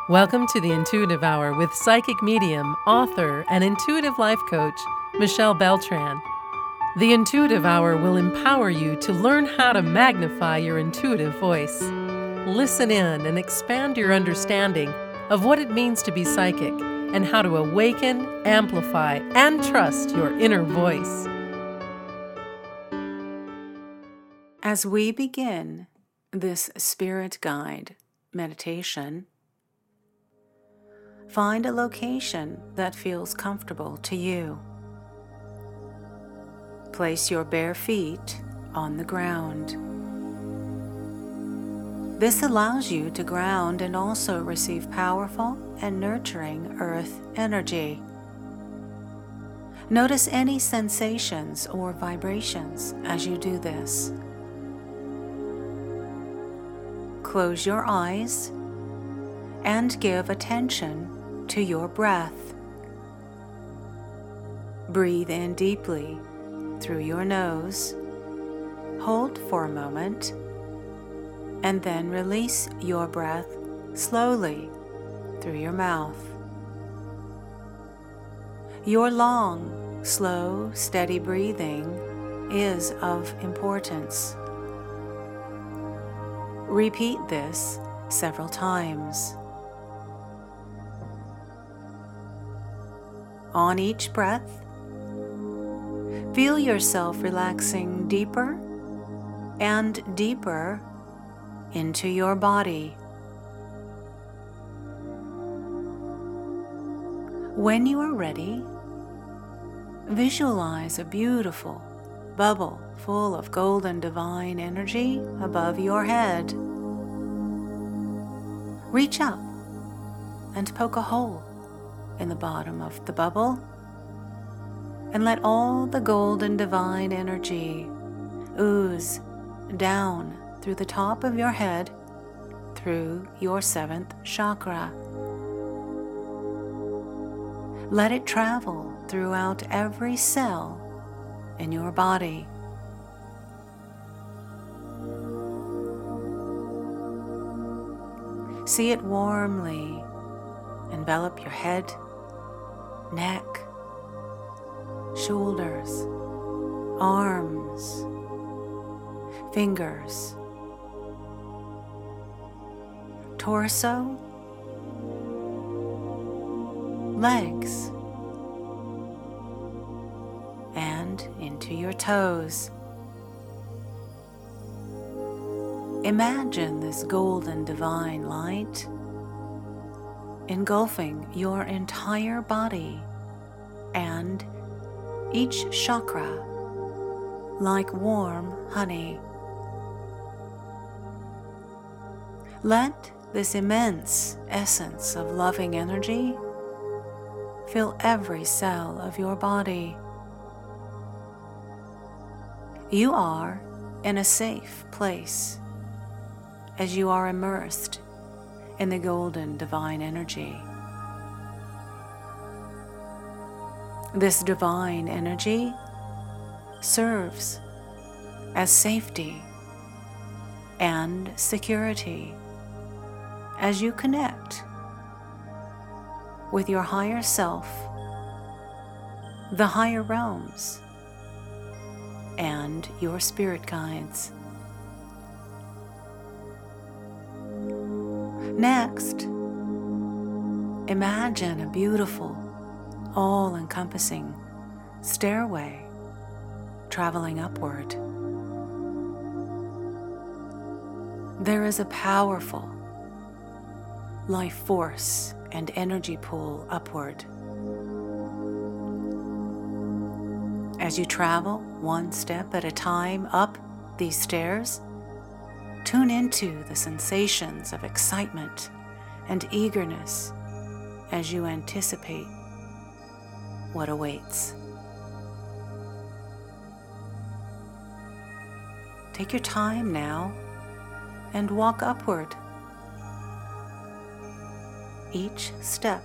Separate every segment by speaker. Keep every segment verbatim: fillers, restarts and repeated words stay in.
Speaker 1: Welcome to the Intuitive Hour with psychic medium, author, and intuitive life coach, Michelle Beltran. The Intuitive Hour will empower you to learn how to magnify your intuitive voice. Listen in and expand your understanding of what it means to be psychic and how to awaken, amplify, and trust your inner voice.
Speaker 2: As we begin this spirit guide meditation, find a location that feels comfortable to you. Place your bare feet on the ground. This allows you to ground and also receive powerful and nurturing earth energy. Notice any sensations or vibrations as you do this. Close your eyes and give attention to your breath. Breathe in deeply through your nose, hold for a moment, and then release your breath slowly through your mouth. Your long, slow, steady breathing is of importance. Repeat this several times. On each breath, feel yourself relaxing deeper and deeper into your body. When you are ready, visualize a beautiful bubble full of golden divine energy above your head. Reach up and poke a hole in the bottom of the bubble and let all the golden divine energy ooze down through the top of your head through your seventh chakra. Let it travel throughout every cell in your body. See it warmly envelop your head, neck, shoulders, arms, fingers, torso, legs, and into your toes. Imagine this golden divine light engulfing your entire body and each chakra like warm honey. Let this immense essence of loving energy fill every cell of your body. You are in a safe place as you are immersed in the golden divine energy. This divine energy serves as safety and security as you connect with your higher self, the higher realms, and your spirit guides. Next, imagine a beautiful, all-encompassing stairway traveling upward. There is a powerful life force and energy pull upward. As you travel one step at a time up these stairs, tune into the sensations of excitement and eagerness as you anticipate what awaits. Take your time now and walk upward. Each step.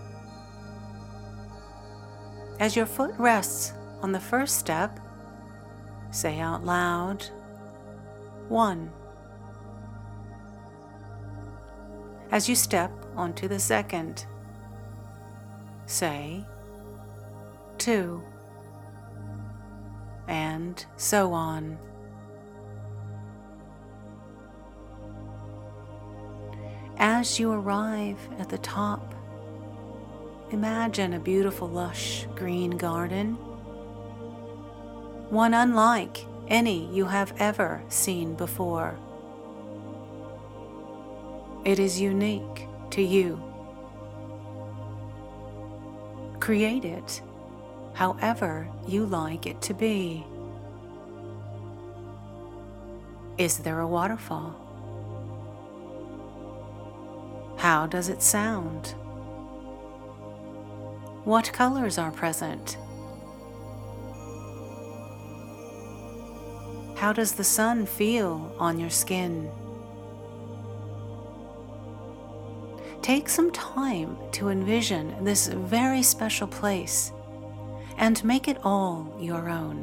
Speaker 2: As your foot rests on the first step, say out loud, one. As you step onto the second, say two, and so on. As you arrive at the top, imagine a beautiful, lush green garden, one unlike any you have ever seen before. It is unique to you. Create it however you like it to be. Is there a waterfall? How does it sound? What colors are present? How does the sun feel on your skin? Take some time to envision this very special place and make it all your own.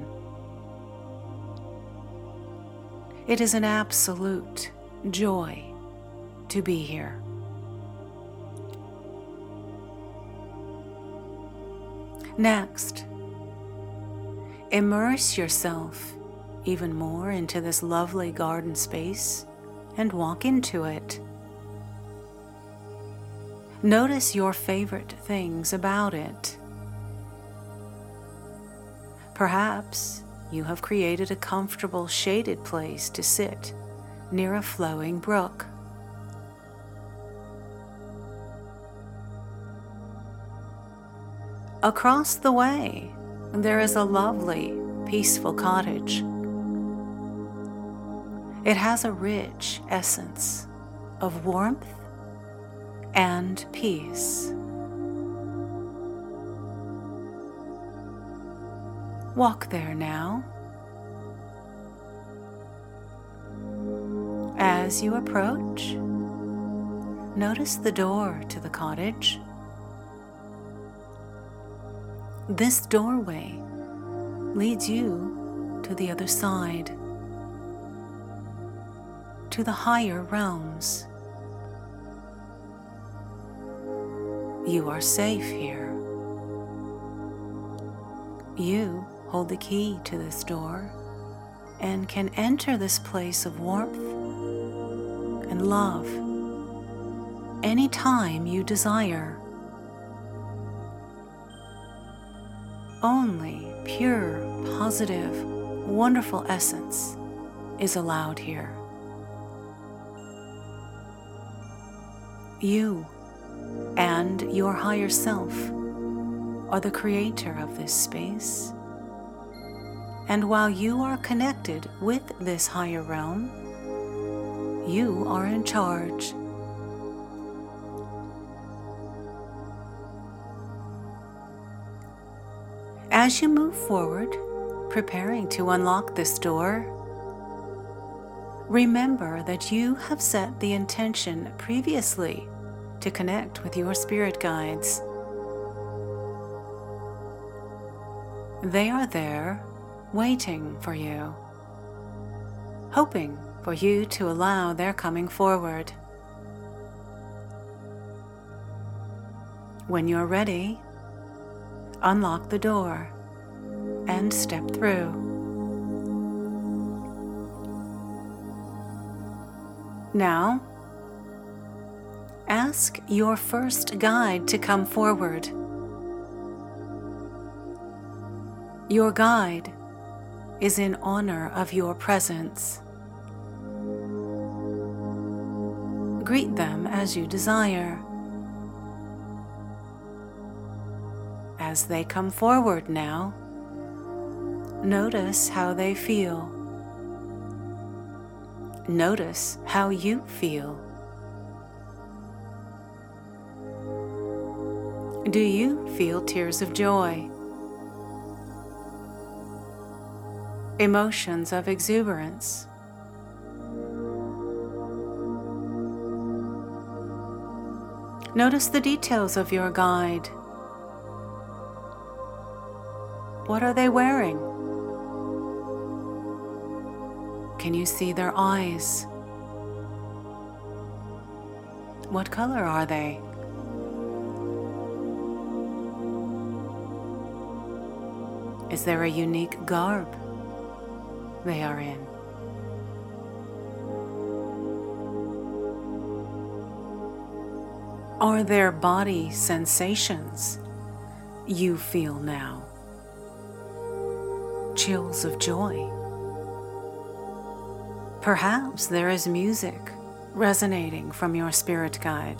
Speaker 2: It is an absolute joy to be here. Next, immerse yourself even more into this lovely garden space and walk into it. Notice your favorite things about it. Perhaps you have created a comfortable shaded place to sit near a flowing brook. Across the way, there is a lovely, peaceful cottage. It has a rich essence of warmth and peace. Walk there now. As you approach, notice the door to the cottage. This doorway leads you to the other side, to the higher realms. You are safe here. You hold the key to this door and can enter this place of warmth and love anytime you desire. Only pure, positive, wonderful essence is allowed here. You and your higher self are the creator of this space. And while you are connected with this higher realm, you are in charge. As you move forward, preparing to unlock this door, remember that you have set the intention previously to connect with your spirit guides. They are there, waiting for you, hoping for you to allow their coming forward. When you're ready, unlock the door and step through. Now, ask your first guide to come forward. Your guide is in honor of your presence. Greet them as you desire. As they come forward now, notice how they feel. Notice how you feel. Do you feel tears of joy? Emotions of exuberance? Notice the details of your guide. What are they wearing? Can you see their eyes? What color are they? Is there a unique garb they are in? Are there body sensations you feel now? Chills of joy. Perhaps there is music resonating from your spirit guide.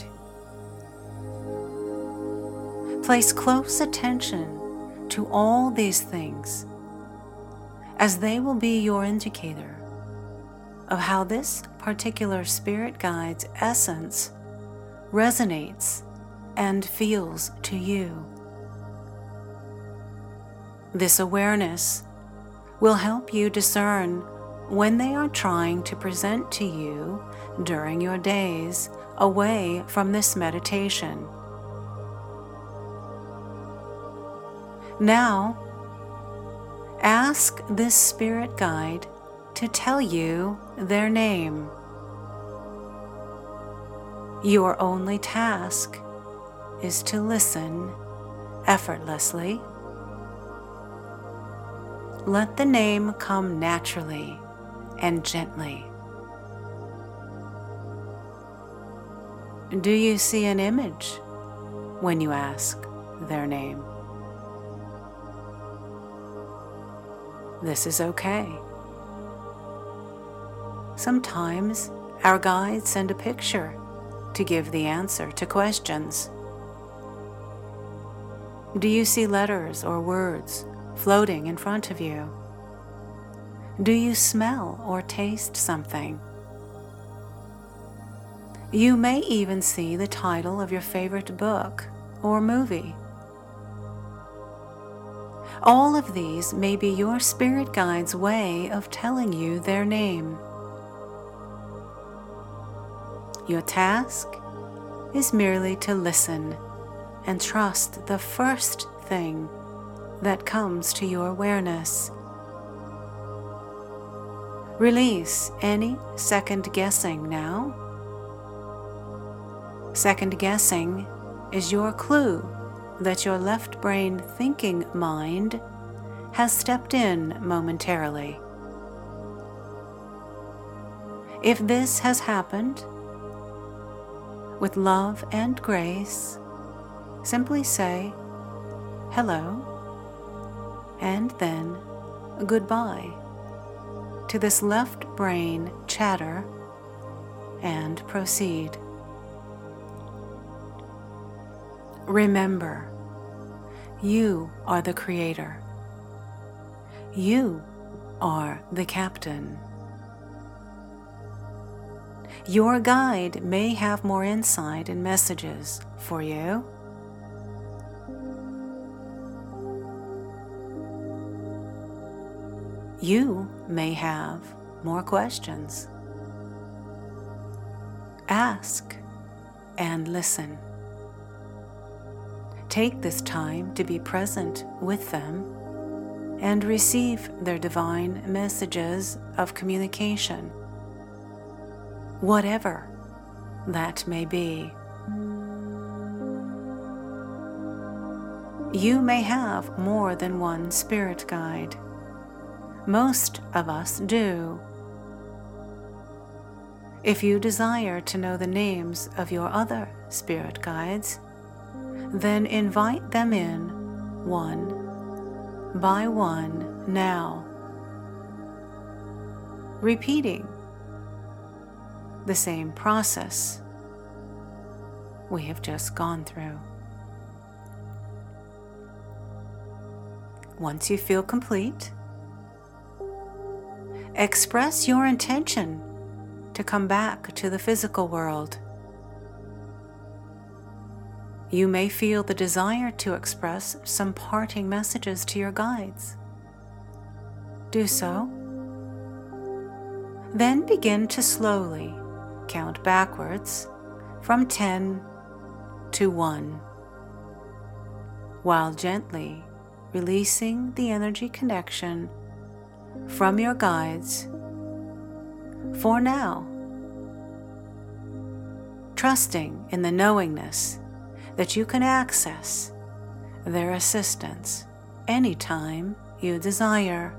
Speaker 2: Place close attention to all these things, as they will be your indicator of how this particular spirit guide's essence resonates and feels to you. This awareness will help you discern when they are trying to present to you during your days away from this meditation. Now, ask this spirit guide to tell you their name. Your only task is to listen effortlessly. Let the name come naturally and gently. Do you see an image when you ask their name? This is okay. Sometimes our guides send a picture to give the answer to questions. Do you see letters or words floating in front of you? Do you smell or taste something? You may even see the title of your favorite book or movie. All of these may be your spirit guide's way of telling you their name. Your task is merely to listen and trust the first thing that comes to your awareness. Release any second guessing now. Second guessing is your clue that your left brain thinking mind has stepped in momentarily. If this has happened, with love and grace, simply say hello and then goodbye to this left brain chatter and proceed. Remember, you are the creator. You are the captain. Your guide may have more insight and messages for you. You may have more questions. Ask and listen. Take this time to be present with them and receive their divine messages of communication, whatever that may be. You may have more than one spirit guide. Most of us do. If you desire to know the names of your other spirit guides, then invite them in one by one now, repeating the same process we have just gone through. Once you feel complete, express your intention to come back to the physical world. You may feel the desire to express some parting messages to your guides. Do so. Then begin to slowly count backwards from ten to one, while gently releasing the energy connection from your guides for now. trusting in the knowingness that you can access their assistance anytime you desire.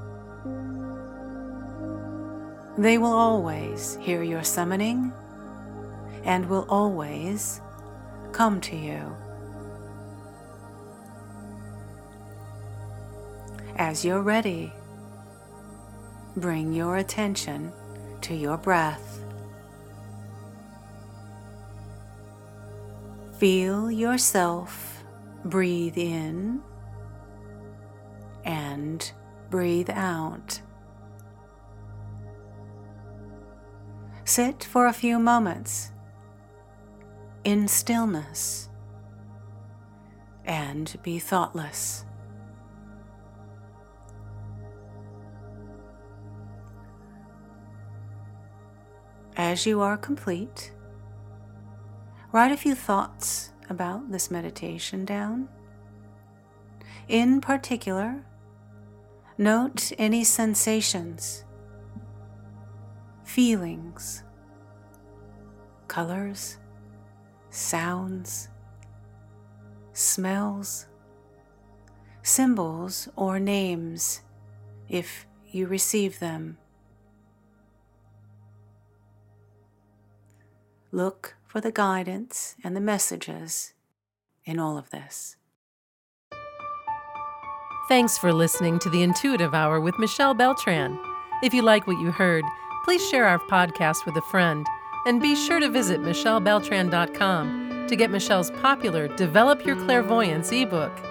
Speaker 2: They will always hear your summoning and will always come to you. As you're ready, bring your attention to your breath. Feel yourself breathe in and breathe out. Sit for a few moments in stillness and be thoughtless. As you are complete, write a few thoughts about this meditation down. In particular, note any sensations, feelings, colors, sounds, smells, symbols, or names, if you receive them. Look for the guidance and the messages in all of this.
Speaker 1: Thanks for listening to the Intuitive Hour with Michelle Beltran. If you like what you heard, please share our podcast with a friend, and be sure to visit michelle beltran dot com to get Michelle's popular Develop Your Clairvoyance ebook.